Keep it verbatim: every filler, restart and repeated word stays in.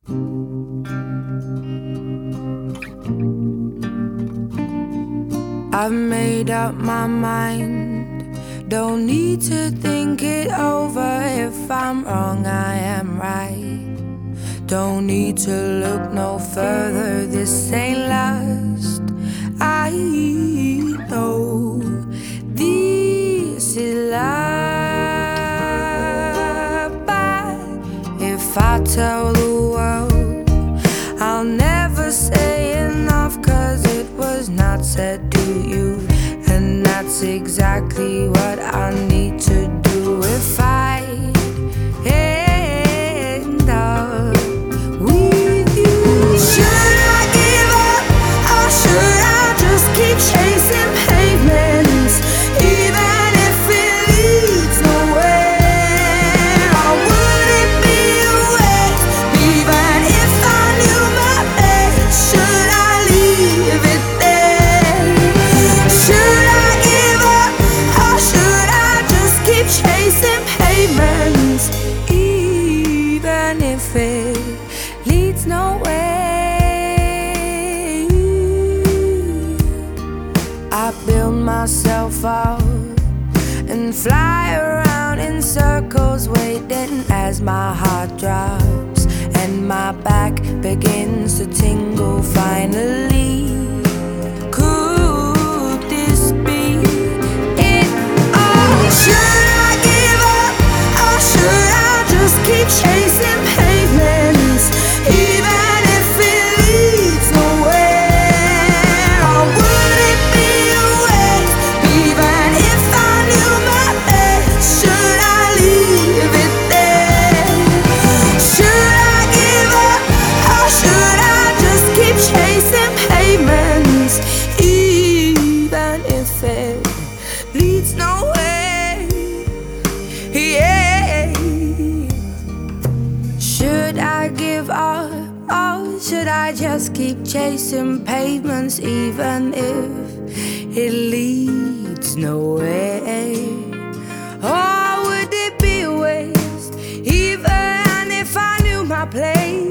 I've made up my mind, don't need to think it over. If I'm wrong, I am right. Don't need to look no further, this ain't last. I know this is love, but if I tell the world, I'll never say enough, cause it was not said to you. And that's exactly what I need to do if I end up with you. Should I give up, or should I just keep chasing pavements, even if it leads nowhere? Or would it be a waste, even if I knew my place? Should I leave it there? Should I give up, or should I just keep chasing pavements, even if it leads nowhere? I build myself up and fly around in circles, waiting as my heart drops and my back begins to tingle. Finally, could this be it all? Should I give up, or should I just keep chasing pavements, even if it leads nowhere? Or would it be a waste, even if I knew my place? Should I leave it there? Should I give up, or should I just keep chasing pavements, even if it leads nowhere? Yeah. Should I give up, or should I just keep chasing pavements, even if it leads nowhere? Or would it be a waste, even if I knew my place?